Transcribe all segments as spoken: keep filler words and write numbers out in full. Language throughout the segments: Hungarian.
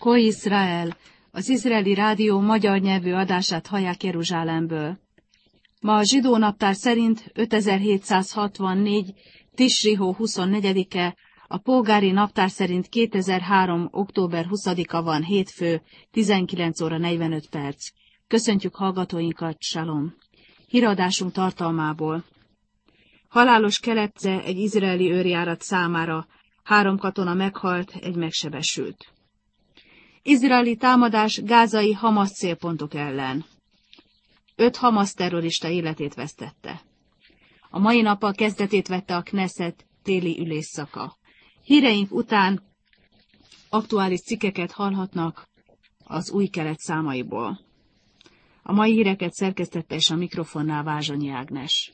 Ko Izrael, az izraeli rádió magyar nyelvű adását hallják Jeruzsálemből. Ma a zsidó naptár szerint ötezer-hétszázhatvannégy. Tisri hó huszonnegyedike, a polgári naptár szerint kétezer-három. október huszadika van, hétfő, tizenkilenc óra negyvenöt perc. Köszöntjük hallgatóinkat, salom! Híradásunk tartalmából. Halálos kelepce egy izraeli őrjárat számára, három katona meghalt, egy megsebesült. Izraeli támadás gázai Hamasz célpontok ellen. Öt Hamasz terrorista életét vesztette. A mai nappal kezdetét vette a Knesset téli ülésszaka. Híreink után aktuális cikkeket hallhatnak az Új Kelet számaiból. A mai híreket szerkesztette és a mikrofonnál Vázsonyi Ágnes.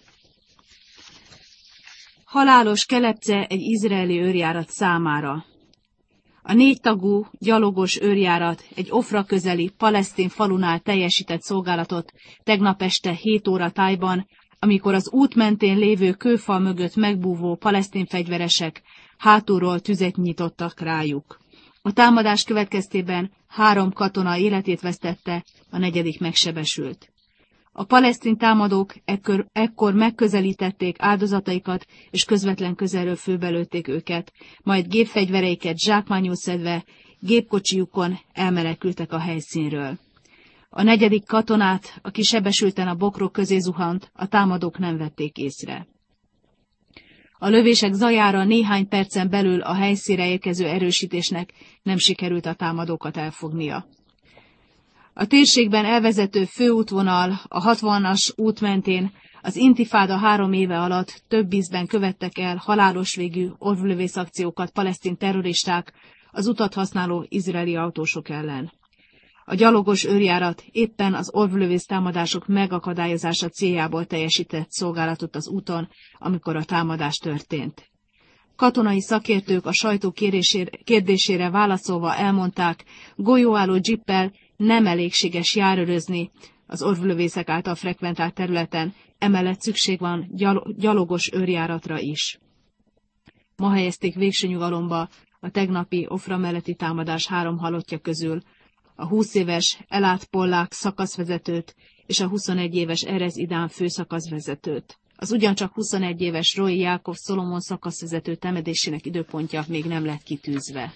Halálos kelepce egy izraeli őrjárat számára. A négy tagú, gyalogos őrjárat egy Ofra közeli palesztin falunál teljesített szolgálatot tegnap este hét óra tájban, amikor az út mentén lévő kőfal mögött megbúvó palesztin fegyveresek hátulról tüzet nyitottak rájuk. A támadás következtében három katona életét vesztette, a negyedik megsebesült. A palesztin támadók ekkor, ekkor megközelítették áldozataikat, és közvetlen közelről főbelőtték őket, majd gépfegyvereiket zsákmányul szedve, gépkocsijukon elmenekültek a helyszínről. A negyedik katonát, aki sebesülten a bokrok közé zuhant, a támadók nem vették észre. A lövések zajára néhány percen belül a helyszínre érkező erősítésnek nem sikerült a támadókat elfognia. A térségben elvezető főútvonal, a hatvanas út mentén az intifáda három éve alatt több ízben követtek el halálos végű orvlövész akciókat palesztin terroristák az utat használó izraeli autósok ellen. A gyalogos őrjárat éppen az orvlövész támadások megakadályozása céljából teljesített szolgálatot az úton, amikor a támadás történt. Katonai szakértők a sajtó kérdésére válaszolva elmondták, golyóálló dzsippel nem elégséges járőrözni az orvlövészek által frekventált területen, emellett szükség van gyalogos őrjáratra is. Ma helyezték végső nyugalomba a tegnapi Ofra melletti támadás három halottja közül a húsz éves Elát Pollák szakaszvezetőt és a huszonegy éves Erez Idán főszakaszvezetőt. Az ugyancsak huszonegy éves Roy Jákov Szolomon szakaszvezető temetésének időpontja még nem lett kitűzve.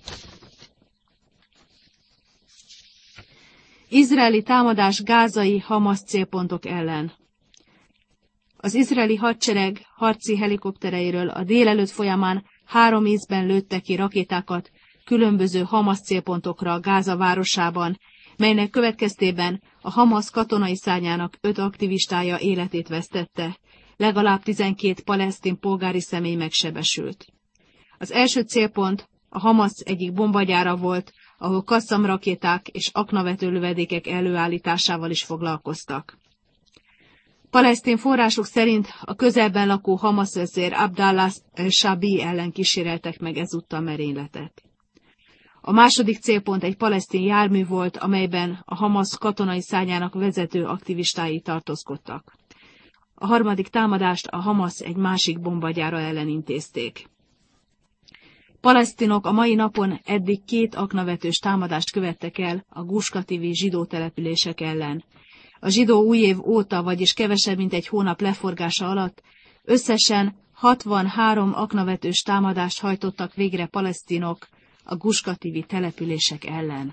Izraeli támadás gázai Hamasz célpontok ellen. Az izraeli hadsereg harci helikoptereiről a délelőtt folyamán három ízben lőttek ki rakétákat különböző Hamasz célpontokra Gáza városában, melynek következtében a Hamasz katonai szárnyának öt aktivistája életét vesztette, legalább tizenkét palesztin polgári személy megsebesült. Az első célpont a Hamasz egyik bombagyára volt, ahol kasszamrakéták és aknavető lövedékek előállításával is foglalkoztak. Palesztin források szerint a közelben lakó Hamasz vezér Abdallah Shabi ellen kíséreltek meg ezúttal merényletet. A második célpont egy palesztin jármű volt, amelyben a Hamasz katonai szárnyának vezető aktivistái tartózkodtak. A harmadik támadást a Hamasz egy másik bombagyára ellen intézték. Palesztinok a mai napon eddig két aknavetős támadást követtek el a guskativi zsidó települések ellen. A zsidó új év óta, vagyis kevesebb mint egy hónap leforgása alatt összesen hatvanhárom aknavetős támadást hajtottak végre palesztinok a guskativi települések ellen.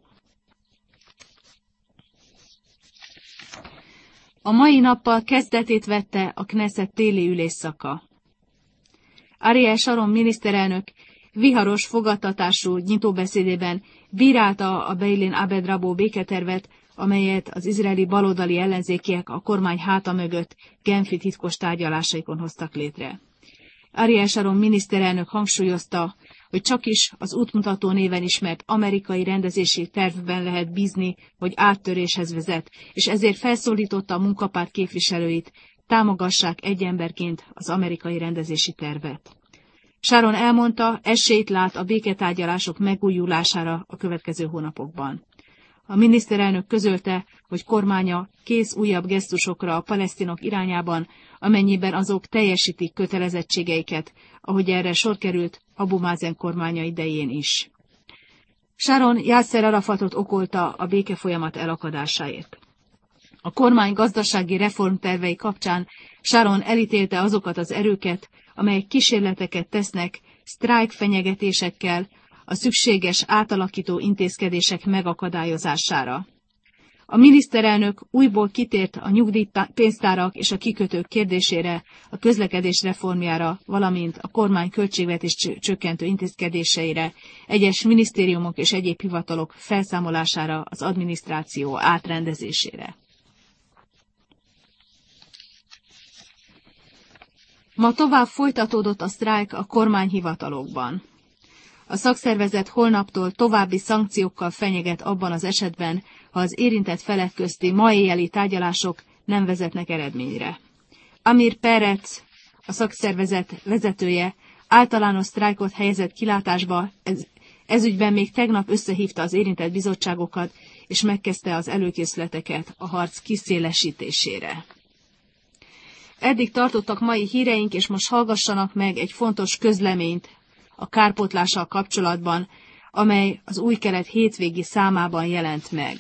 A mai nappal kezdetét vette a Knesset téli ülésszaka. Ariel Sharon miniszterelnök viharos fogadtatású nyitóbeszédében bírálta a Beilin Abed Rabo béketervet, amelyet az izraeli baloldali ellenzékiek a kormány háta mögött Genfi titkos tárgyalásaikon hoztak létre. Ariel Sharon miniszterelnök hangsúlyozta, hogy csakis az útmutató néven ismert amerikai rendezési tervben lehet bízni, hogy áttöréshez vezet, és ezért felszólította a munkapárt képviselőit, támogassák egy emberként az amerikai rendezési tervet. Sharon elmondta, esélyt lát a béketárgyalások megújulására a következő hónapokban. A miniszterelnök közölte, hogy kormánya kész újabb gesztusokra a palesztinok irányában, amennyiben azok teljesítik kötelezettségeiket, ahogy erre sor került Abu Mazen kormánya idején is. Sharon Yasser Arafatot okolta a békefolyamat elakadásáért. A kormány gazdasági reformtervei kapcsán Sharon elítélte azokat az erőket, amelyek kísérleteket tesznek sztrájk fenyegetésekkel a szükséges átalakító intézkedések megakadályozására. A miniszterelnök újból kitért a nyugdíjpénztárak és a kikötők kérdésére, a közlekedés reformjára, valamint a kormány költségvetés csökkentő intézkedéseire, egyes minisztériumok és egyéb hivatalok felszámolására, az adminisztráció átrendezésére. Ma tovább folytatódott a sztrájk a kormányhivatalokban. A szakszervezet holnaptól további szankciókkal fenyeget abban az esetben, ha az érintett felek közti ma éjjeli tárgyalások nem vezetnek eredményre. Amir Peretz, a szakszervezet vezetője, általános sztrájkot helyezett kilátásba, ez, ezügyben még tegnap összehívta az érintett bizottságokat, és megkezdte az előkészületeket a harc kiszélesítésére. Eddig tartottak mai híreink, és most hallgassanak meg egy fontos közleményt a kárpótlással kapcsolatban, amely az Új Kelet hétvégi számában jelent meg.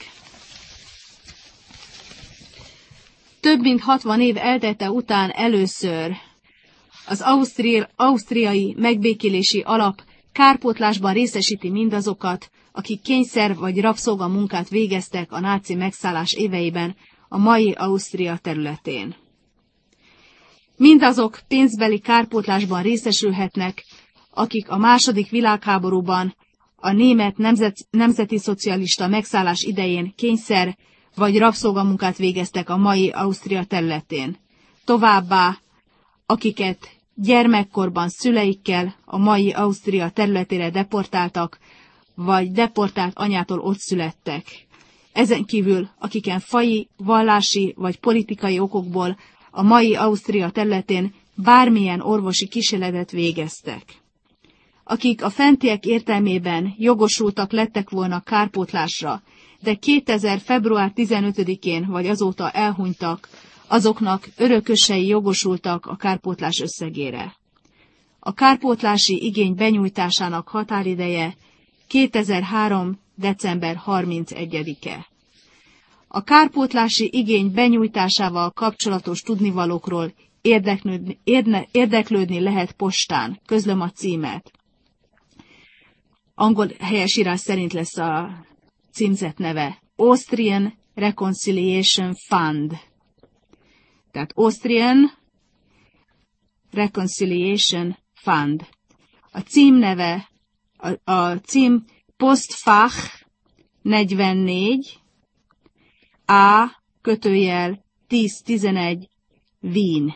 Több mint hatvan év eltelte után először az ausztri- ausztriai megbékélési alap kárpótlásban részesíti mindazokat, akik kényszer vagy rabszolgamunkát végeztek a náci megszállás éveiben a mai Ausztria területén. Mindazok pénzbeli kárpótlásban részesülhetnek, akik a második világháborúban a német nemzet, nemzeti szocialista megszállás idején kényszer vagy rabszolgamunkát végeztek a mai Ausztria területén. Továbbá, akiket gyermekkorban szüleikkel a mai Ausztria területére deportáltak, vagy deportált anyától ott születtek. Ezen kívül, akiken faji, vallási vagy politikai okokból a mai Ausztria területén bármilyen orvosi kísérletet végeztek. Akik a fentiek értelmében jogosultak lettek volna kárpótlásra, de kétezer február tizenötödikén vagy azóta elhunytak, azoknak örökösei jogosultak a kárpótlás összegére. A kárpótlási igény benyújtásának határideje kétezer-három. december harmincegyedike. A kárpótlási igény benyújtásával kapcsolatos tudnivalókról érdeklődni, érdne, érdeklődni lehet postán, közlöm a címet. Angol helyesírás szerint lesz a címzet neve Austrian Reconciliation Fund. Tehát Austrian Reconciliation Fund. A cím neve, a, a cím Postfach negyvennégy, A kötőjel tíz tizenegy Wien.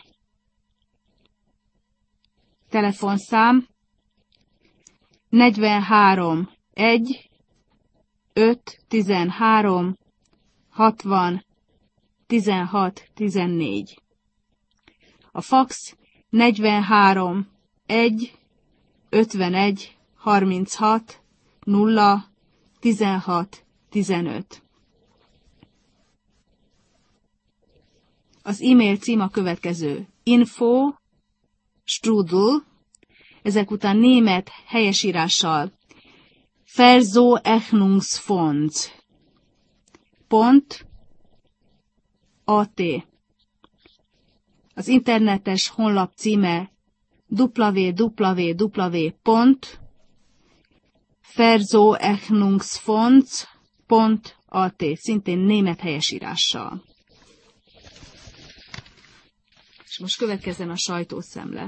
Telefonszám negyvenhárom egy öt tizenhárom hatvan tizenhat tizennégy. A fax negyvenhárom egy ötvenegy harminchat nulla tizenhat tizenöt. Az e-mail cím a következő: info strudel, ezek után német helyesírással Verzoechnungsfonds pont at. Az internetes honlap címe double-u double-u double-u pont verzoechnungsfonds pont at, szintén német helyesírással. És most következzen a sajtószemle.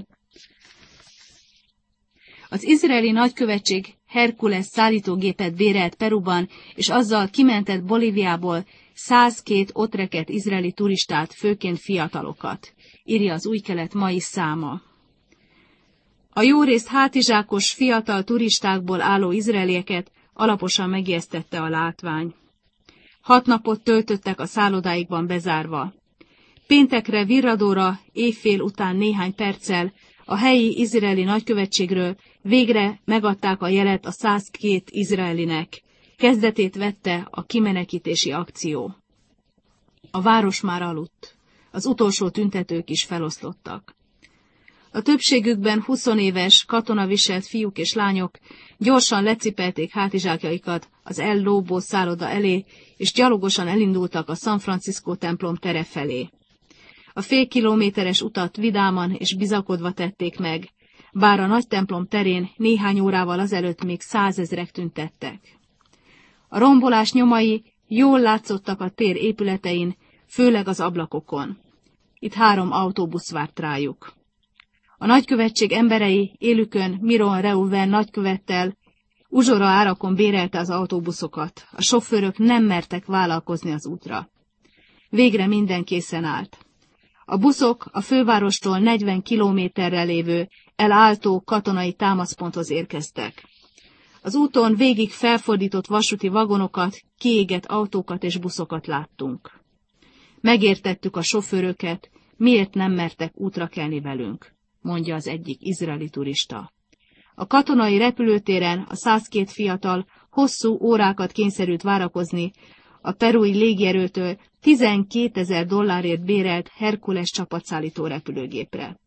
Az izraeli nagykövetség Herkules szállítógépet bérelt Peruban, és azzal kimentett Bolíviából százkettő ott rekedt izraeli turistát, főként fiatalokat, írja az Új Kelet mai száma. A jórészt hátizsákos fiatal turistákból álló izraelieket alaposan megijesztette a látvány. Hat napot töltöttek a szállodáikban bezárva. Péntekre virradóra, éjfél után néhány perccel a helyi izraeli nagykövetségről végre megadták a jelet a százkettő izraelinek. Kezdetét vette a kimenekítési akció. A város már aludt. Az utolsó tüntetők is feloszlottak. A többségükben huszonéves katonaviselt fiúk és lányok gyorsan lecipelték hátizsákjaikat az El Lobo szálloda elé, és gyalogosan elindultak a San Francisco templom tere felé. A fél kilométeres utat vidáman és bizakodva tették meg, bár a nagy templom terén néhány órával azelőtt még százezrek tüntettek. A rombolás nyomai jól látszottak a tér épületein, főleg az ablakokon. Itt három autóbusz várt rájuk. A nagykövetség emberei élükön Miron Reuven nagykövettel uzsora árakon bérelte az autóbuszokat. A sofőrök nem mertek vállalkozni az útra. Végre minden készen állt. A buszok a fővárostól negyven kilométerre lévő El Alto katonai támaszponthoz érkeztek. Az úton végig felfordított vasúti vagonokat, kiégett autókat és buszokat láttunk. Megértettük a sofőröket, miért nem mertek útra kelni velünk, mondja az egyik izraeli turista. A katonai repülőtéren a százkét fiatal hosszú órákat kényszerült várakozni a perui légierőtől tizenkétezer dollárért bérelt Herkules csapatszállító repülőgépre.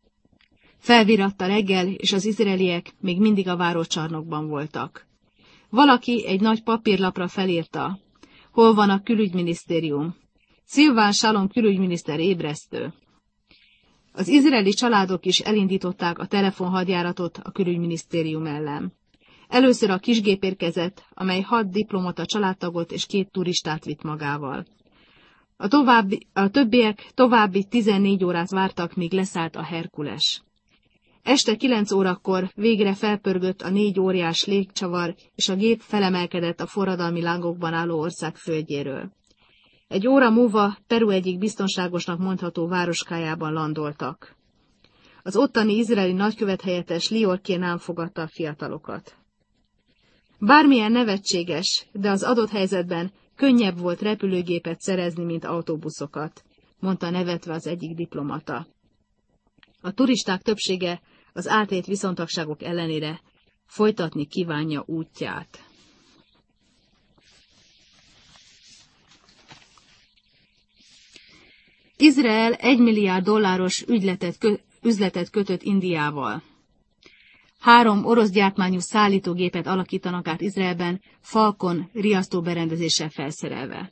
Felviratt a reggel, és az izraeliek még mindig a városcsarnokban voltak. Valaki egy nagy papírlapra felírta, hol van a külügyminisztérium. Szilván Salom külügyminiszter ébresztő. Az izraeli családok is elindították a telefonhadjáratot a külügyminisztérium ellen. Először a kisgép érkezett, amely hat diplomata családtagot és két turistát vitt magával. A, további, a többiek további tizennégy órát vártak, míg leszállt a Herkules. Este kilenc órakor végre felpörgött a négy óriás légcsavar, és a gép felemelkedett a forradalmi lángokban álló ország földjéről. Egy óra múlva Peru egyik biztonságosnak mondható városkájában landoltak. Az ottani izraeli nagykövet helyettes Lior Kénán fogadta a fiatalokat. Bármilyen nevetséges, de az adott helyzetben könnyebb volt repülőgépet szerezni, mint autóbuszokat, mondta nevetve az egyik diplomata. A turisták többsége az átélt viszontagságok ellenére folytatni kívánja útját. Izrael egy milliárd dolláros ügyletet, kö, üzletet kötött Indiával. Három orosz gyártmányú szállítógépet alakítanak át Izraelben, Falcon riasztóberendezéssel felszerelve.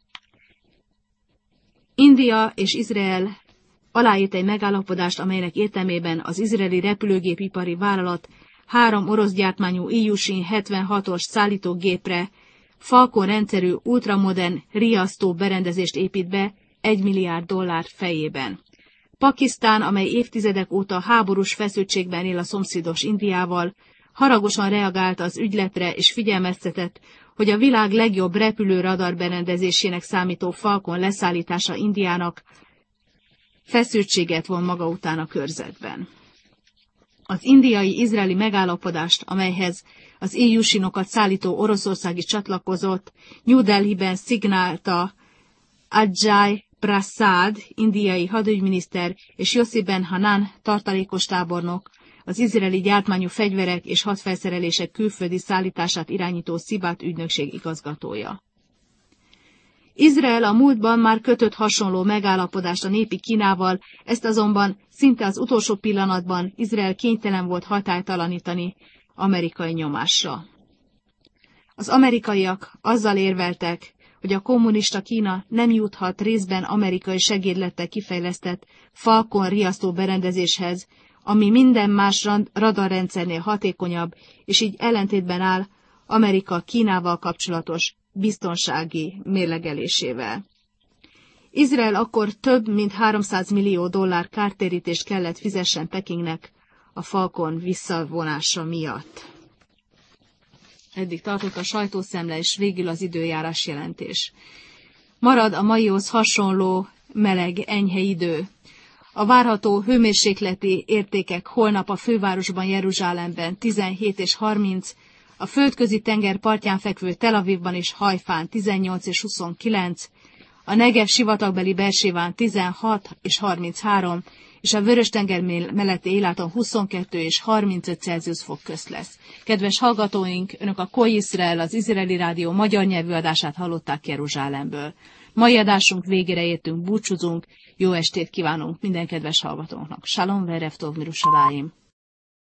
India és Izrael aláírt egy megállapodást, amelynek értelmében az izraeli repülőgépipari vállalat három orosz gyártmányú Ilyushin hetvenhatos szállítógépre Falcon rendszerű ultramodern riasztó berendezést épít be egy milliárd dollár fejében. Pakisztán, amely évtizedek óta háborús feszültségben él a szomszédos Indiával, haragosan reagált az ügyletre és figyelmeztetett, hogy a világ legjobb repülőradar berendezésének számító Falcon leszállítása Indiának feszültséget von maga után a körzetben. Az indiai-izraeli megállapodást, amelyhez az Ilyushinokat szállító Oroszország is csatlakozott, New Delhiben szignálta Ajay Prasad, indiai hadügyminiszter, és Yossi Ben Hanan, tartalékos tábornok, az izraeli gyártmányú fegyverek és hadfelszerelések külföldi szállítását irányító Szibat ügynökség igazgatója. Izrael a múltban már kötött hasonló megállapodást a népi Kínával, ezt azonban szinte az utolsó pillanatban Izrael kénytelen volt hatálytalanítani amerikai nyomásra. Az amerikaiak azzal érveltek, hogy a kommunista Kína nem juthat részben amerikai segédlettel kifejlesztett Falcon riasztó berendezéshez, ami minden más radarrendszernél hatékonyabb, és így ellentétben áll Amerika Kínával kapcsolatos biztonsági mérlegelésével. Izrael akkor több mint háromszáz millió dollár kártérítést kellett fizessen Pekingnek a Falcon visszavonása miatt. Eddig tartott a sajtószemle, és végül az időjárás jelentés. Marad a maihoz hasonló meleg, enyhe idő. A várható hőmérsékleti értékek holnap a fővárosban, Jeruzsálemben tizenhét és harminc, a földközi tenger partján fekvő Tel Avivban és Hajfán tizennyolc és huszonkilenc, a Negev sivatagbeli Beerséván tizenhat és harminchárom, és a Vörös-tenger melletti éláton huszonkettő és harmincöt Celsius fok közt lesz. Kedves hallgatóink, önök a Kol Yisrael, az izraeli rádió magyar nyelvű adását hallották Jeruzsálemből. Mai adásunk végére értünk, búcsúzunk, jó estét kívánunk minden kedves hallgatónknak. Shalom verev tov mirushalayim.